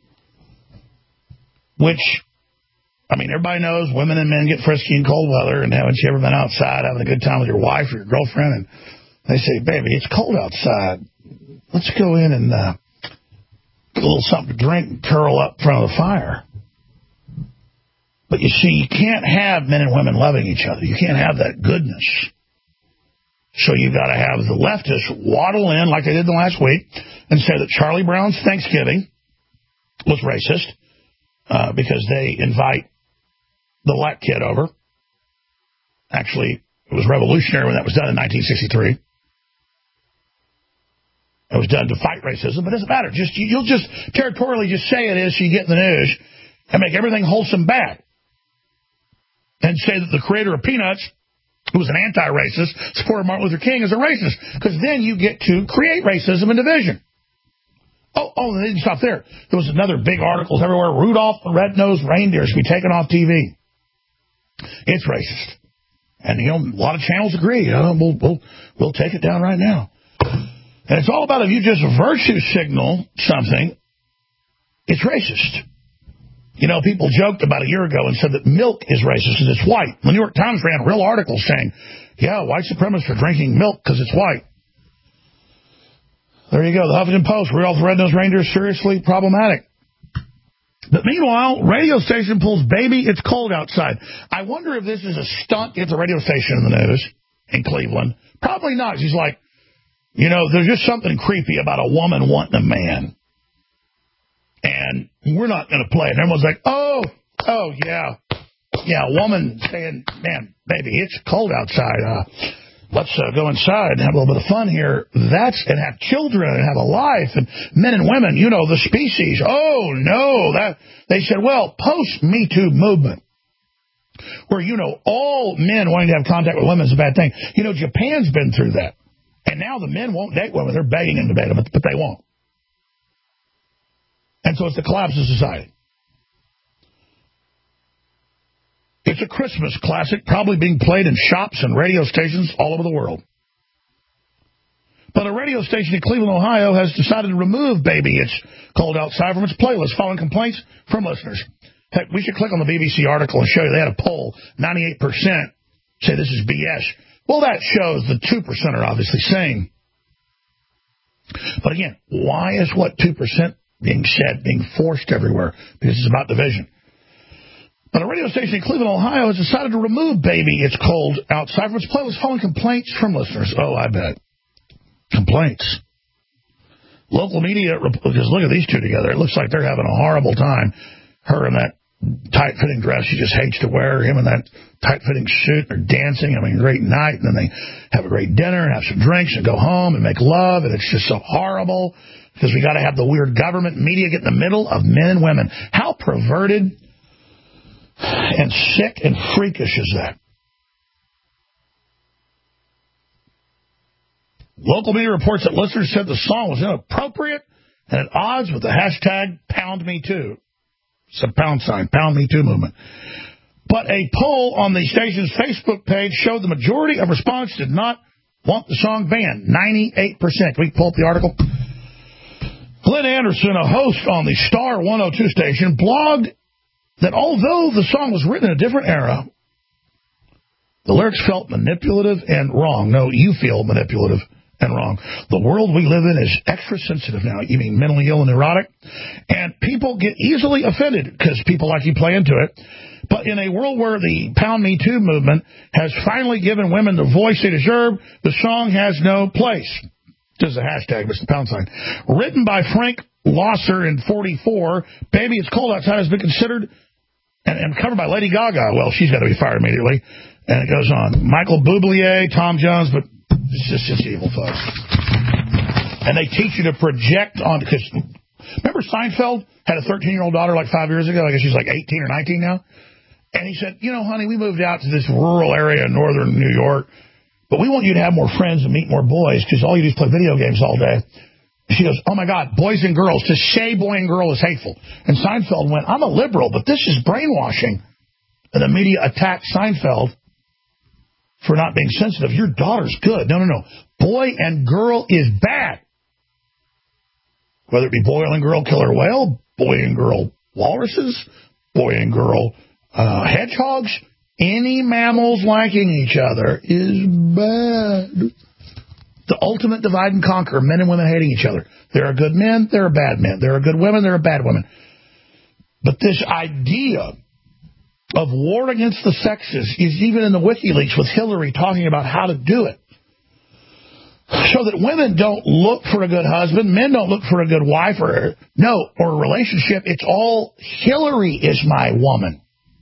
Which, I mean, everybody knows women and men get frisky in cold weather, and haven't you ever been outside having a good time with your wife or your girlfriend, and they say, baby, it's cold outside. Let's go in and uh, get a little something to drink and curl up in front of the fire. But you see, you can't have men and women loving each other. You can't have that goodness. So you've got to have the leftists waddle in, like they did the last week, and say that Charlie Brown's Thanksgiving was racist uh, because they invite the black kid over. Actually, it was revolutionary when that was done in nineteen sixty-three. It was done to fight racism, but it doesn't matter. Just you'll just territorially just say it is so you get in the news and make everything wholesome bad. And say that the creator of Peanuts, who was an anti-racist, supported Martin Luther King as a racist, because then you get to create racism and division. Oh, oh, they didn't stop there. There was another big article everywhere. Rudolph the Red-Nosed Reindeer should be taken off T V. It's racist. And, you know, a lot of channels agree. You know, we'll, we'll, we'll take it down right now. And it's all about if you just virtue signal something, it's racist. You know, people joked about a year ago and said that milk is racist because it's white. The New York Times ran real articles saying, yeah, white supremacists are drinking milk because it's white. There you go. The Huffington Post, Rudolph the Red-Nosed Reindeer is seriously problematic. But meanwhile, radio station pulls baby, it's cold outside. I wonder if this is a stunt at the radio station in the news in Cleveland. Probably not. She's like, you know, there's just something creepy about a woman wanting a man. And we're not going to play it. And everyone's like, oh, oh, yeah. Yeah, a woman saying, man, baby, it's cold outside. Uh, let's uh, go inside and have a little bit of fun here. That's, and have children and have a life. And men and women, you know, the species. Oh, no. that They said, well, post-Me Too movement, where, you know, all men wanting to have contact with women is a bad thing. You know, Japan's been through that. And now the men won't date women. They're begging them to date them, but, but they won't. And so it's the collapse of society. It's a Christmas classic, probably being played in shops and radio stations all over the world. But a radio station in Cleveland, Ohio, has decided to remove Baby It's Cold Outside from its playlist, following complaints from listeners. In fact, we should click on the B B C article and show you they had a poll. ninety-eight percent say this is B S. Well, that shows the two percent are obviously saying. But again, why is what two percent being said, being forced everywhere? Because it's about division. But a radio station in Cleveland, Ohio has decided to remove Baby It's Cold Outside from its playlist following complaints from listeners. Oh, I bet. Complaints. Local media, because look at these two together. It looks like they're having a horrible time. Her in that tight-fitting dress she just hates to wear. Him in that tight-fitting suit. They're dancing, having a great night, and then they have a great dinner and have some drinks and go home and make love, and it's just so horrible because we got to have the weird government media get in the middle of men and women. How perverted and sick and freakish is that? Local media reports that listeners said the song was inappropriate and at odds with the hashtag Pound Me Too. It's a pound sign, Pound Me Too movement. But a poll on the station's Facebook page showed the majority of respondents did not want the song banned. ninety-eight percent. Can we pull up the article? Glenn Anderson, a host on the Star one oh two station, blogged that although the song was written in a different era, the lyrics felt manipulative and wrong. No, you feel manipulative and wrong. The world we live in is extra sensitive now. You mean mentally ill and neurotic? And people get easily offended because people like you play into it. But in a world where the Pound Me Too movement has finally given women the voice they deserve, the song has no place. There's a hashtag, but it's the pound sign. Written by Frank Losser in forty-four, Baby It's Cold Outside has been considered and, and covered by Lady Gaga. Well, she's got to be fired immediately. And it goes on. Michael Bublé, Tom Jones, but it's just, just evil, folks. And they teach you to project on, because remember Seinfeld had a thirteen-year-old daughter like five years ago? I guess she's like eighteen or nineteen now. And he said, you know, honey, we moved out to this rural area in northern New York, but we want you to have more friends and meet more boys because all you do is play video games all day. She goes, oh, my God, boys and girls. To say boy and girl is hateful. And Seinfeld went, I'm a liberal, but this is brainwashing. And the media attacked Seinfeld for not being sensitive. Your daughter's good. No, no, no. Boy and girl is bad. Whether it be boy and girl killer whale, boy and girl walruses, boy and girl uh, hedgehogs, any mammals liking each other is bad. The ultimate divide and conquer, men and women hating each other. There are good men, there are bad men. There are good women, there are bad women. But this idea of war against the sexes is even in the WikiLeaks with Hillary talking about how to do it. So that women don't look for a good husband, men don't look for a good wife or no, or a relationship. It's all Hillary is my woman.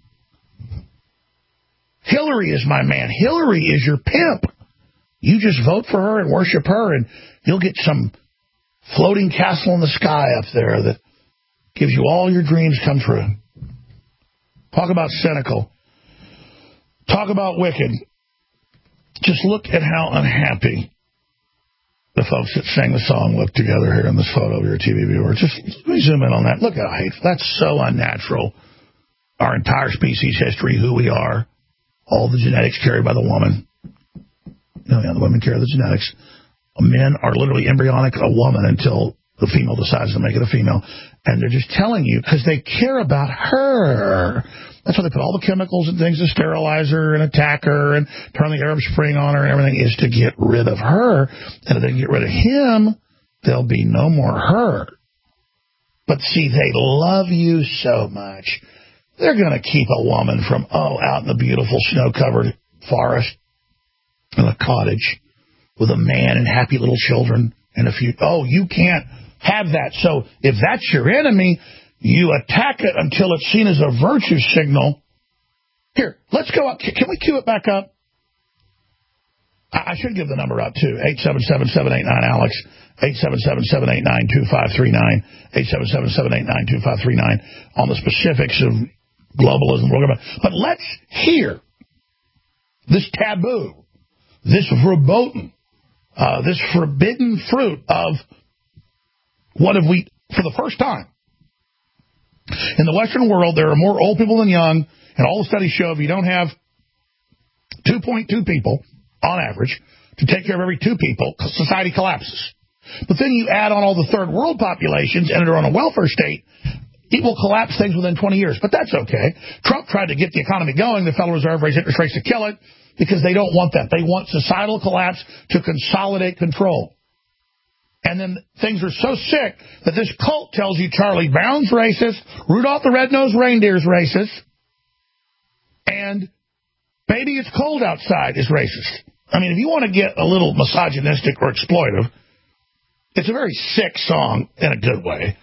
Hillary is my man. Hillary is your pimp. You just vote for her and worship her, and you'll get some floating castle in the sky up there that gives you all your dreams come true. Talk about cynical. Talk about wicked. Just look at how unhappy the folks that sang the song look together here in this photo of your T V viewer. Just let me zoom in on that. Look how hateful. That's so unnatural. Our entire species history, who we are, all the genetics carried by the woman. You know, yeah, the women carry the genetics. Men are literally embryonic a woman until the female decides to make it a female. And they're just telling you because they care about her. That's why they put all the chemicals and things to sterilize her and attack her and turn the Arab Spring on her and everything is to get rid of her. And if they get rid of him, there'll be no more her. But see, they love you so much. They're going to keep a woman from, oh, out in the beautiful snow-covered forest in a cottage with a man and happy little children and a few. Oh, you can't have that. So if that's your enemy, you attack it until it's seen as a virtue signal. Here, let's go up. Can we cue it back up? I should give the number out, too. eight seven seven, seven eight nine, Alex. eight seven seven, seven eight nine, two five three nine. eight seven seven, seven eight nine, two five three nine on the specifics of globalism. But let's hear this taboo, this verboten, uh, this forbidden fruit of what have we, for the first time, in the Western world, there are more old people than young, and all the studies show if you don't have two point two people, on average, to take care of every two people, society collapses. But then you add on all the third world populations and are on a welfare state, it will collapse things within twenty years. But that's okay. Trump tried to get the economy going. The Federal Reserve raised interest rates to kill it because they don't want that. They want societal collapse to consolidate control. And then things are so sick that this cult tells you Charlie Brown's racist, Rudolph the Red-Nosed Reindeer's racist, and Baby It's Cold Outside is racist. I mean, if you want to get a little misogynistic or exploitive, it's a very sick song in a good way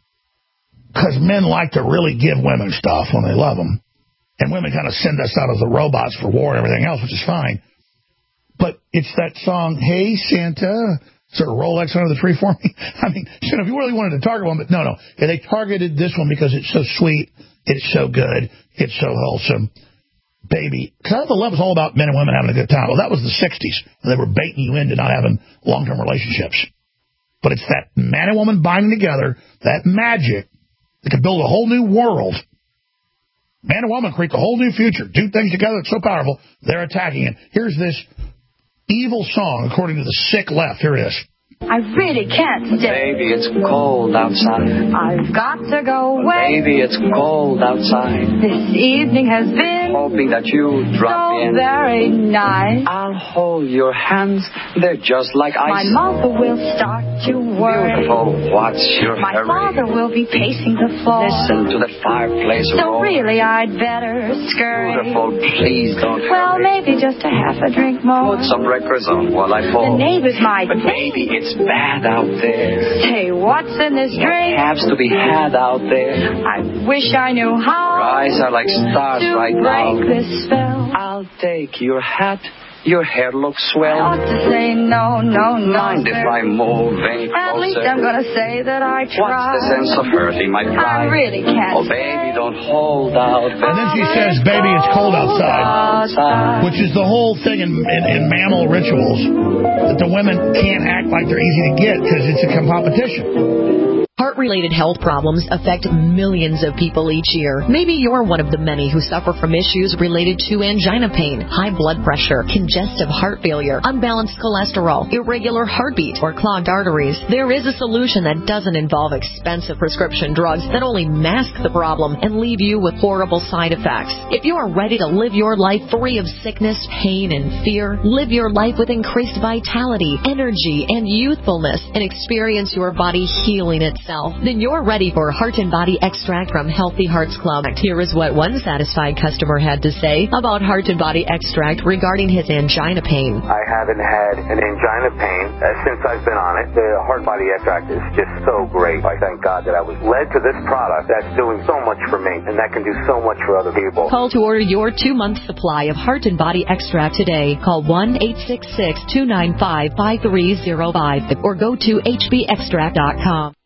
because men like to really give women stuff when they love them. And women kind of send us out as the robots for war and everything else, which is fine. But it's that song, Hey Santa, sort of Rolex under the tree for me. I mean, you know, if you really wanted to target one, but no, no. Yeah, they targeted this one because it's so sweet, it's so good, it's so wholesome. Baby. Because I thought the love was all about men and women having a good time. Well, that was the sixties, when they were baiting you into not having long-term relationships. But it's that man and woman binding together, that magic, that could build a whole new world. Man and woman create a whole new future, do things together, it's so powerful, they're attacking it. Here's this evil song, according to the sick left. Here it is. I really can't stay. Baby, it's cold outside. I've got to go away. Baby, it's cold outside. This evening has been hoping that you drop so in. very nice. I'll hold your hands. They're just like ice. My mother will start to worry. Beautiful, what's your My hurry? father will be pacing the floor. Listen to the fireplace So roar. really, I'd better scurry. Beautiful, please don't Well, hurry. maybe just a half a drink more. Put some records on while I fall. The neighbors might But baby, it's bad out there. say, what's in this drink? Has to be had out there. I wish I knew how. Your eyes are like stars to right break now. this spell. I'll take your hat. Your hair looks I swell. ought to say no, no, no. Mind if I move any closer? At least I'm going to say that I tried. What's the sense of hurting my I pride? really can't. Oh, baby, don't hold out. And then she says, baby, it's cold outside, which is the whole thing in, in, in mammal rituals, that the women can't act like they're easy to get because it's a competition. Heart-related health problems affect millions of people each year. Maybe you're one of the many who suffer from issues related to angina pain, high blood pressure, congestive heart failure, unbalanced cholesterol, irregular heartbeat, or clogged arteries. There is a solution that doesn't involve expensive prescription drugs that only mask the problem and leave you with horrible side effects. If you are ready to live your life free of sickness, pain, and fear, live your life with increased vitality, energy, and youthfulness, and experience your body healing itself, yourself, then you're ready for Heart and Body Extract from Healthy Hearts Club. Here is what one satisfied customer had to say about Heart and Body Extract regarding his angina pain. I haven't had an angina pain uh, since I've been on it. The Heart Body Extract is just so great. I thank God that I was led to this product that's doing so much for me, and that can do so much for other people. Call to order your two-month supply of Heart and Body Extract today. Call one eight six six, two nine five, five three zero five or go to h b extract dot com.